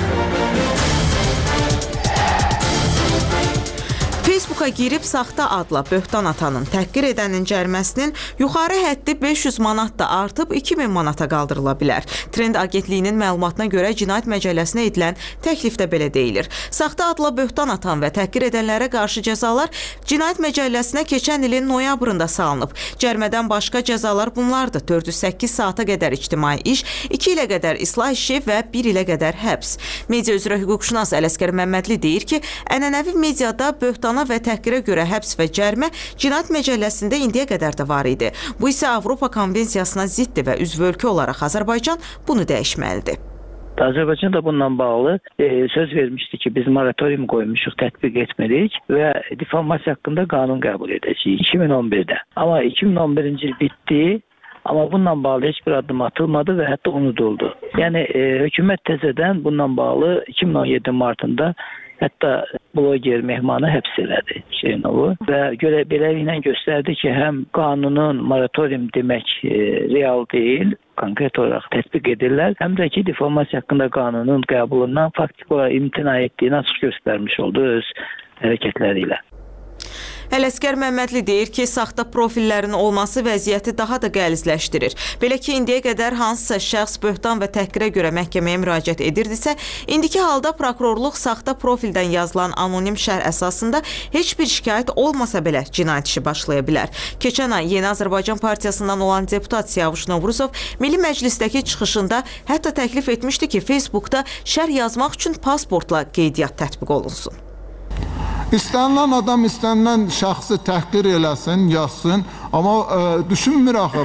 Facebooka girib saxta adla böhtan atanın, təhqir edənin cəriməsinin yuxarı həddi 500 manat da artıb 2000 manata qaldırıla bilər. Trend agentliyinin məlumatına görə Cinayət Məcəlləsinə edilən təklifdə belə deyilir. Saxta adla böhtan atan və təhqir edənlərə qarşı cəzalar Cinayət Məcəlləsinə keçən ilin noyabrında salınıb. Cərimədən başqa cəzalar bunlardır: 408 saata qədər ictimai iş, 2 ilə qədər islah işi və 1 ilə qədər həbs. Media üzrə hüquqşünas Ələsgər Məmmədli deyir ki, ənənəvi mediada böhtana və təhqirə görə həbs və cərimə Cinayət Məcəlləsində indiyə qədər də var idi. Bu isə Avropa Konvensiyasına ziddir və üzv ölkə olaraq Azərbaycan bunu dəyişməlidir. Azərbaycan da bununla bağlı söz vermişdi ki, biz moratorium qoymuşuq, tətbiq etmirik və difamasiya haqqında qanun qəbul edəcəyik 2011-də. Amma 2011-ci il bitdi. Amma bununla bağlı heç bir addım atılmadı və hətta unuduldu. Yəni hökumət təzədən bununla bağlı 2017 martında hətta bloger Mehmanı həbs elədi Şeynovu və beləliklə göstərdi ki, həm qanunun moratorium demək real deyil, konkret olaraq tətbiq edirlər, həm də ki, difamasiya haqqında qanunun qəbulundan faktik olaraq imtina etdiyini açıq göstərmiş oldu öz hərəkətləri ilə. Ələsgər Məmmədli deyir ki, saxta profillərin olması vəziyyəti daha da qəlizləşdirir. Belə ki, indiyə qədər hansısa şəxs böhtan və təhqirə görə məhkəməyə müraciət edirdisə, indiki halda prokurorluq saxta profildən yazılan anonim şərh əsasında heç bir şikayət olmasa belə cinayət işi başlaya bilər. Keçən ay Yeni Azərbaycan Partiyasından olan deputat Siyavuş Novruzov Milli Məclisdəki çıxışında hətta təklif etmişdi ki, Facebookda şərh yazmaq üçün pasportla qeydiyyat tətbiq olunsun. İstənilən adam istənilən şəxsi təhqir eləsin, yazsın, amma düşünmür axı,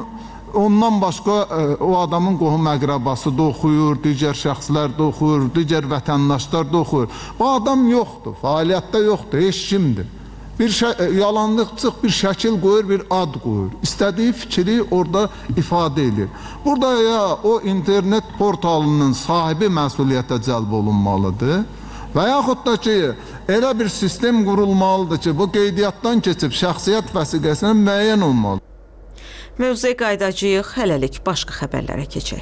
ondan başqa o adamın qohum əqrəbası da oxuyur, digər şəxslər də oxuyur, digər vətəndaşlar da oxuyur. Bu adam yoxdur, fəaliyyətdə yoxdur, heç kimdir. Bir yalanlıqçıq bir şəkil qoyur, bir ad qoyur. İstədiyi fikri orada ifadə edir. Burada ya o internet portalının sahibi məsuliyyətə cəlb olunmalıdır və yaxud da ki, elə bir sistem qurulmalıdır ki, bu qeydiyyatdan keçib şəxsiyyət vəsiqəsinə müəyyən olmalıdır. Mövzuya qaydacağıq, hələlik başqa xəbərlərə keçək.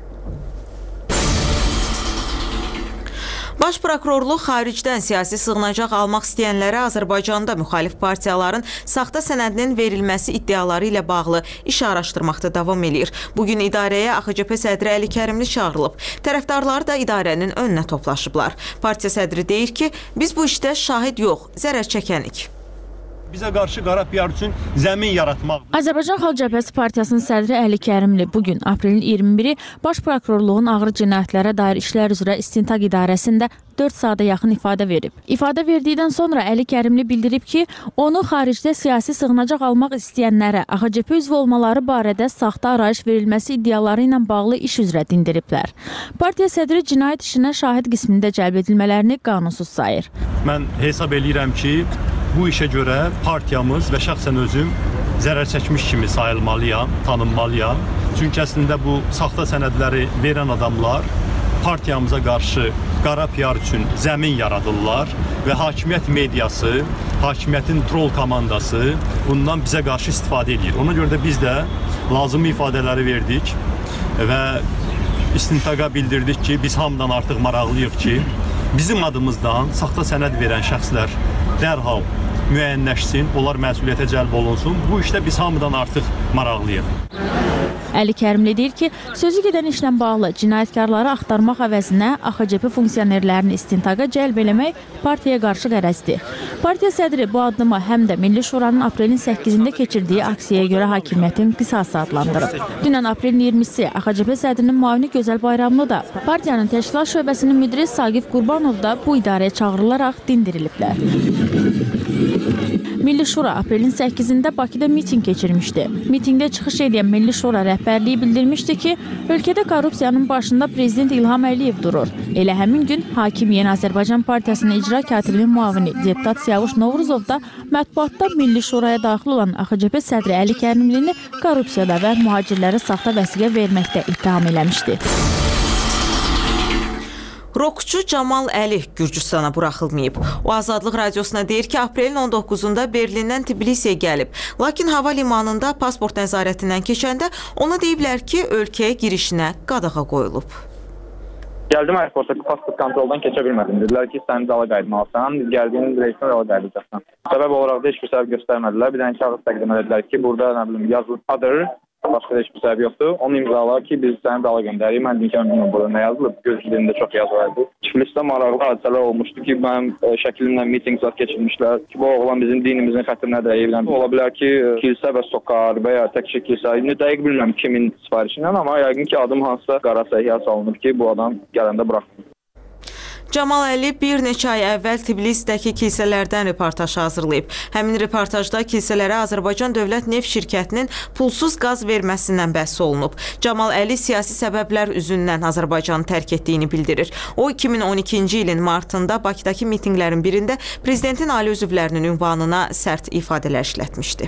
Baş Prokurorluq xaricdən siyasi sığınacaq almaq istəyənlərə Azərbaycanda müxalif partiyaların saxta sənədinin verilməsi iddiaları ilə bağlı iş araşdırmaqda davam edir. Bugün idarəyə AXCP sədri Əli Kərimli çağırılıb. Tərəfdarları da idarənin önünə toplaşıblar. Partiya sədri deyir ki, biz bu işdə şahid yox, zərər çəkənik. Bizə qarşı qara PR üçün zəmin yaratmaq. Azərbaycan Xalq Cəbhəsi Partiyasının sədri Əli Kərimli bugün aprelin 21-i Baş Prokurorluğun ağır cinayətlərə dair işlər üzrə İstintaq İdarəsində 4 saata yaxın ifadə verib. İfadə verdikdən sonra Əli Kərimli bildirib ki, onu xaricdə siyasi sığınacaq almaq istəyənlərə AXCP üzvü olmaları barədə saxta arayış verilməsi iddiaları ilə bağlı iş üzrə dindiriblər. Partiya sədri cinayət işinə şahid qismində cəlb edilmələrini qanunsuz sayır. Mən hesab eləyirəm ki, bu işə görə partiyamız və şəxsən özüm zərər çəkmiş kimi sayılmalıyam, tanınmalıyam. Çünki əslində bu saxta sənədləri verən adamlar partiyamıza qarşı qara PR üçün zəmin yaradırlar və hakimiyyət mediası, hakimiyyətin troll komandası bundan bizə qarşı istifadə edir. Ona görə də biz də lazımi ifadələri verdik və istintaqa bildirdik ki, biz hamıdan artıq maraqlıyıq ki, bizim adımızdan saxta sənəd verən şəxslər dərhal müəyyənləşsin, onlar məsuliyyətə cəlb olunsun. Bu işdə biz hamıdan artıq maraqlıyıq. Əli Kərimli deyir ki, sözü gedən işlə bağlı cinayətkarları axtarmaq əvəzinə AXCP funksionerlərini istintaqa cəlb eləmək partiyaya qarşı qərəzdir. Partiya sədri bu addımı həm də Milli Şuranın aprelin 8-də keçirdiyi aksiyaya görə hakimiyyətin qisası adlandırıb. Dünən aprelin 20-si AXCP sədrinin müavini Gözəl Bayramlı da partiyanın təşkilat şöbəsinin müdiri Saqif Qurbanov da bu idarəyə çağırılaraq dindiriliblər. Milli Şura aprelin 8-də Bakıda miting keçirmişdi. Mitingdə çıxış edən Milli Şura rəhbərliyi bildirmişdi ki, ölkədə korrupsiyanın başında prezident İlham Əliyev durur. Elə həmin gün hakim Yeni Azərbaycan Partiyasının icra katibinin müavini deputat Siyavuş Novruzov da mətbuatda Milli Şuraya daxil olan AXCP sədri Əli Kərimlini korrupsiyada və mühacirlərə saxta vəsiqə verməkdə ittiham eləmişdi. Rockçu Camal Əli Gürcüstana buraxılmayıb. O Azadlıq Radiosuna deyir ki, aprelin 19-da Berlindən Tbilisiyə gəlib. Lakin hava limanında pasport nəzarətindən keçəndə ona deyiblər ki, ölkəyə girişinə qadağa qoyulub. Gəldim aeroporta, pasport kontroldan keçə bilmədim. Dedilər ki, sən dala qayıtmalısan, gəldiyin reysin dala qayıdacaqsan. Səbəb olaraq da heç bir səbəb göstərmədilər. Bir dənə kağız təqdim edildilər ki, burada nə bilim yazılıb other, başqa da heç bir səbəb yoxdur. Onu imzala ki, biz səni dala göndərik. Mən deyim ki, burada nə yazılıb? Gürcü dilində çox yazı vardı. Tiflisdə maraqlı hadisələr olmuşdu ki, mənim şəklimlə miting zat keçirmişlər ki, bu oğlan bizim dinimizin xətrinə dəyib. Ola bilər ki, kilsə və sokar və ya təkcə kilsə. Dəqiq bilmirəm kimin sifarişindən, amma yəqin ki, adım hansısa qara səhiyyə salınıb ki, bu adam gələndə buraxılır. Camal Əli bir neçə ay əvvəl Tbilisdəki kilsələrdən reportaj hazırlayıb. Həmin reportajda kilsələrə Azərbaycan Dövlət Neft Şirkətinin pulsuz qaz verməsindən bəhs olunub. Camal Əli siyasi səbəblər üzündən Azərbaycanı tərk etdiyini bildirir. O, 2012-ci ilin martında Bakıdakı mitinglərin birində prezidentin ali üzvlərinin ünvanına sərt ifadələr işlətmişdi.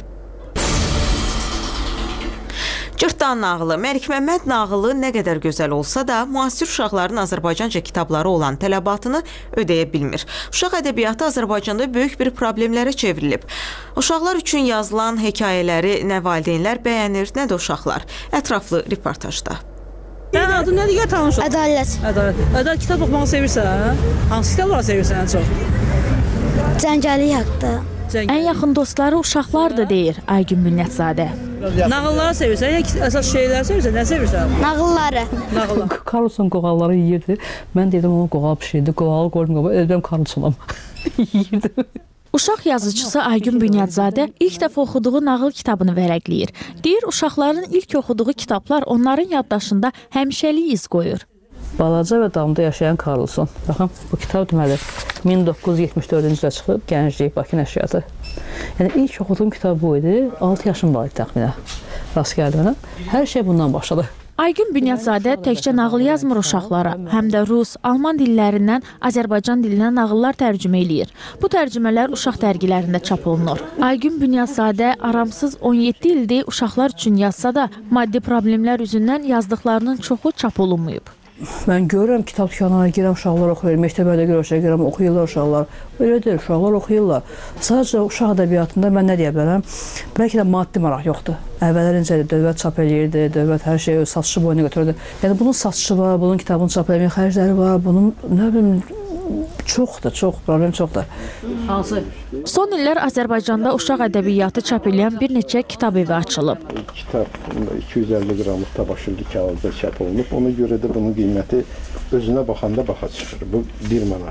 Cırtdan nağılı, Məlik Məmməd nağılı nə qədər gözəl olsa da, müasir uşaqların Azərbaycanca kitabları olan tələbatını ödəyə bilmir. Uşaq ədəbiyyatı Azərbaycanda böyük bir problemlərə çevrilib. Uşaqlar üçün yazılan hekayələri nə valideynlər bəyənir, nə də uşaqlar. Ətraflı reportajda. Sənin adın nədir? Gəl tanış ol. Ədalət. Ədalət, kitab oxumağı sevirsən? Hansı kitabları sevirsən ən çox? Cəngəlik haqda. Ən yaxın dostları uşaqlardır, deyir Aygün Bünyətzadə. Nağılları sevirsən, ya əsas şeyləri sevirsən, nə sevirsən? Nağılları. Karlson qoğalları yeyirdi. Mən dedim, onun qoğal pişirdi. Qoğalı qoydum, evdən Karlsonam. Yeyirdi. Uşaq yazıcısı Aygün Bünyətzadə ilk dəfə oxuduğu nağıl kitabını vərəqləyir. Deyir, uşaqların ilk oxuduğu kitablar onların yaddaşında həmişəlik iz qoyur. Balaca və damda yaşayan Karlson. Baxın, bu kitab deməli 1974-cü ildə çıxıb, Gənclik, Bakı nəşriyyatı. Yəni ilk oxuduğum kitab bu idi. 6 yaşım var idi təxminən. Rast gəldiyinə. Hər şey bundan başladı. Aygün Bünyətzadə təkcə nağıl yazmır uşaqlara, həm də rus, alman dillərindən Azərbaycan dilinə nağıllar tərcümə eləyir. Bu tərcümələr uşaq dərgilərində çap olunur. Aygün Bünyətzadə aramsız 17 ildir uşaqlar üçün yazsa da, maddi problemlər üzündən yazdıqlarının çoxu çap olunmayıb. Mən görürəm, kitab dükanına girəm, uşaqlar oxuyur, məktəbədə görürəm, oxuyurlar uşaqlar. Elə deyil, uşaqlar oxuyurlar. Sadəcə uşaq ədəbiyyatında mən nə deyə bilərəm? Bəlkə də maddi maraq yoxdur. Əvvəllər incədir, dövlət çap eləyirdi, dövlət hər şeyi satışı boyuna götürürdü. Yəni bunun satışı var, bunun kitabını çap eləməyə xərcləri var, bunun nə bilim çox problem çoxdur. Hansı? Son illər Azərbaycanda uşaq ədəbiyyatı çap edən bir neçə kitab evi açılıb. Kitab 250 qramlıq tabaşırlı kağızda çap olunub. Ona görə də bunun qiyməti özünə baxanda baha çıxır. Bu 1 manat.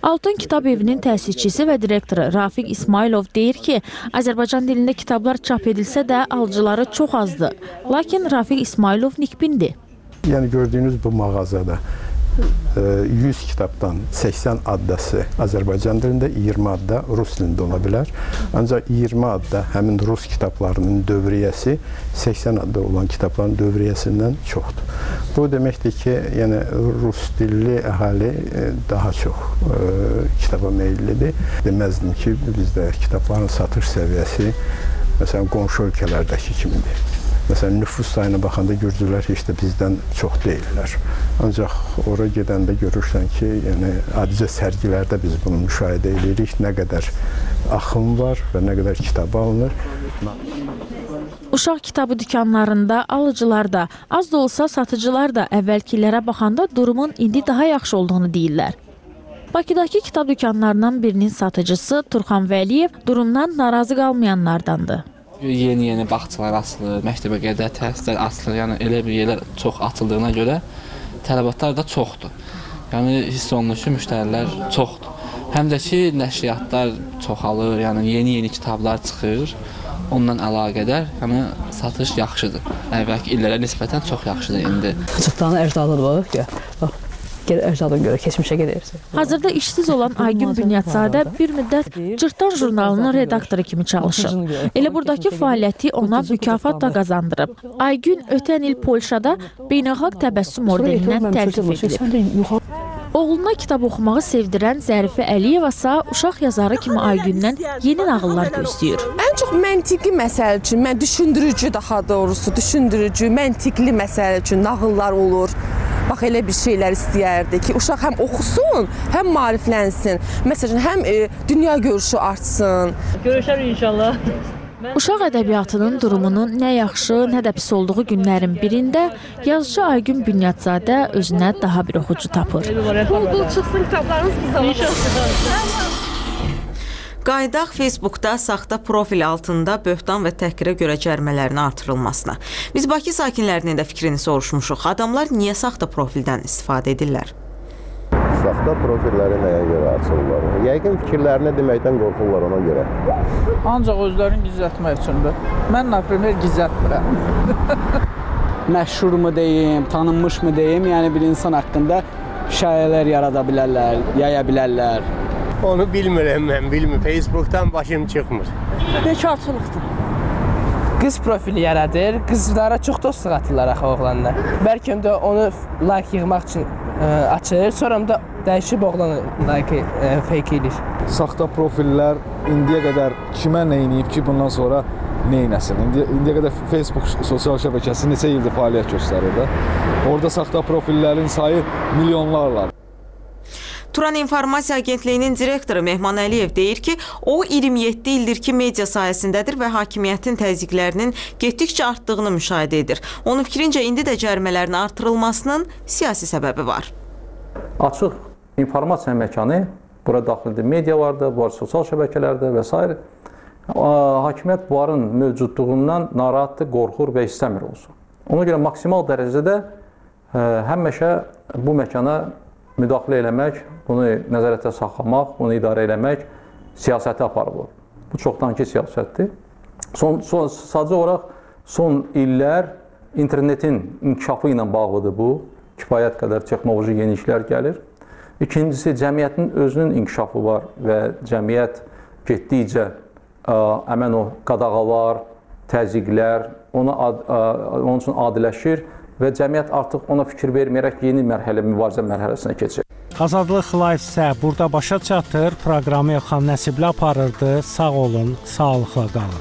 Altun Kitab Evinin təsisçisi və direktoru Rafiq İsmailov deyir ki, Azərbaycan dilində kitablar çap edilsə də alıcıları çox azdır. Lakin Rafiq İsmailov nikbindir. Yəni gördüyünüz bu mağazada 100 kitabdan 80 addası Azərbaycan dilində, 20 adda rus dilində ola bilər. Ancaq 20 adda həmin rus kitablarının dövriyyəsi 80 adda olan kitabların dövriyyəsindən çoxdur. Bu deməkdir ki, yəni rus dilli əhali daha çox kitaba meyillidir. Deməzdim ki, bizdə kitabların satış səviyyəsi məsələn qonşu ölkələrdəki kimidir. Məsələn, nüfus sayına baxanda gürcülər heç də bizdən çox deyirlər. Ancaq ora gedəndə görürsən ki, yəni adicə sərgilərdə biz bunu müşahidə edirik. Nə qədər axım var və nə qədər kitab alınır. Uşaq kitabı dükanlarında alıcılar da, az da olsa satıcılar da əvvəlkilərə baxanda durumun indi daha yaxşı olduğunu deyirlər. Bakıdakı kitab dükanlarından birinin satıcısı Turxan Vəliyev durumdan narazı qalmayanlardandır. Yeni bağçalar açılır, məktəbə qədər təhsillər açılır, yəni elə bir yerlər çox açıldığına görə tələbatlar da çoxdur. Yəni hiss olunur ki, müştərilər çoxdur. Həm də ki, nəşriyyatlar çoxalır, yəni yeni kitablar çıxır. Ondan əlaqədar, yəni satış yaxşıdır. Əvvəlki illərə nisbətən çox yaxşıdır indi. Çıxdanın əcdadır bax ki. Bax. Əcdadına görə keçmişə gedirsə. Hazırda işsiz olan Aygün Bünyadzadə bir müddət Cırtdan jurnalının redaktoru kimi çalışır. Elə buradakı fəaliyyəti ona mükafat da qazandırıb. Aygün ötən il Polşada beynəlxalq təbəssüm ordenindən təltif edilib. Oğluna kitab oxumağı sevdirən Zərifə Əliyeva isə uşaq yazarı kimi Aygündən yeni nağıllar gözləyir. Ən çox məntiqi məsələ üçün, düşündürücü daha doğrusu, düşündürücü, məntiqli məsələ üçün nağıllar olur. Bax, elə bir şeylər istəyərdi ki, uşaq həm oxusun, həm maariflənsin. Məsələn, həm dünya görüşü artsın. Görüşər inşallah. Uşaq ədəbiyyatının durumunun nə yaxşı, nə də pis olduğu günlərin birində yazıcı Aygün Bünyadzadə özünə daha bir oxucu tapır. Bul çıxsın kitablarınız bizə. Qaydaq Facebookda saxta profil altında böhtan və təhqirə görə cərimələrin artırılmasına. Biz Bakı sakinlərinin də fikrini soruşmuşuq. Adamlar niyə saxta profildən istifadə edirlər? Saxta profilləri nəyə görə açırlar? Yəqin fikirlərini deməkdən qorxurlar ona görə. Ancaq özlərini gizlətmək üçündür. Mən, например, gizlətmirəm. Məşhur mu deyim, tanınmış mı deyim, yəni bir insan haqqında şayələr yarada bilərlər, yaya bilərlər. Onu bilmirəm mən, bilmirəm. Facebookdan başım çıxmır. Bekarçılıqdır. Qız profili yaradır, qızlara çox dostluq atırlar axı oğlanlar. Bəlkə də onu like yığmaq üçün açır, sonra da dəyişib oğlanı like fake edir. Saxta profillər indiyə qədər kimə nə edib ki, bundan sonra nə etsin? İndiyə qədər Facebook sosial şəbəkəsi neçə ildir fəaliyyət göstərir də. Orada saxta profillərin sayı milyonlarla. Turan İnformasiya Agentliyinin direktoru Mehman Əliyev deyir ki, o 27 ildir ki, media sayəsindədir və hakimiyyətin təzyiqlərinin getdikcə artdığını müşahidə edir. Onun fikrincə, indi də cərimələrin artırılmasının siyasi səbəbi var. Açıq informasiya məkanı, bura daxildir media vardır, bu sosial şəbəkələrdə və s. Hakimiyyət bunların mövcudluğundan narahatdır, qorxur və istəmir olsun. Ona görə maksimal dərəcədə həmişə bu məkana müdaxilə eləmək, bunu nəzarətə saxlamaq, bunu idarə eləmək siyasəti aparılır. Bu çoxdankı siyasətdir. Sadəcə olaraq son illər internetin inkişafı ilə bağlıdır bu. Kifayət qədər texnoloji yeniliklər gəlir. İkincisi, cəmiyyətin özünün inkişafı var və cəmiyyət getdikcə həmən o qadağalar, təzyiqlər onun üçün adiləşir və cəmiyyət artıq ona fikir verməyərək yeni mübarizə mərhələsinə keçir. Azadlıq Live isə burada başa çatır. Proqramı Elxan Nəsibli aparırdı. Sağ olun, sağlıqla qalın.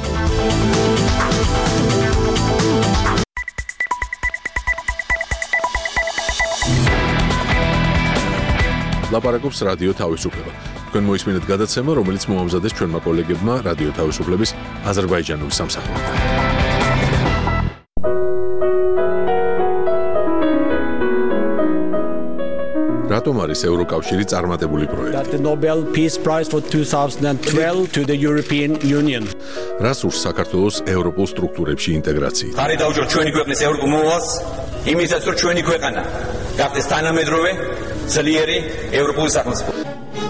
ლაპარაკობს რადიო თავისუფლება. თქვენ მოისმინეთ გადაცემა, რომელიც მოამზადეს ჩვენმა კოლეგებმა რადიო თავისუფლების აზერბაიჯანული სამსახურიდან. რატომ არის ევროკავშირი წარმატებული პროექტი? The Nobel Peace Prize for 2012 to the European Union. რას ურს საქართველოს ევროპულ სტრუქტურებში ინტეგრაცია? ხარი დაუჭირ ჩვენი ქვეყნის ევროპულ მოვალს, იმისაც რომ ჩვენი ქვეყანა გახდეს თანამედროვე, ძლიერი ევროპული სახელმწიფო.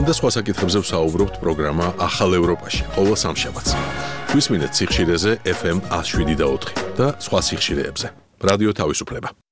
და სხვა საკითხებზე ვსაუბრობთ პროგრამა ახალ ევროპაში ყოველ სამშაბათს. გვისმინეთ სიხშირეზე FM 107.4 და სხვა სიხშირეებზე. რადიო თავისუფლება.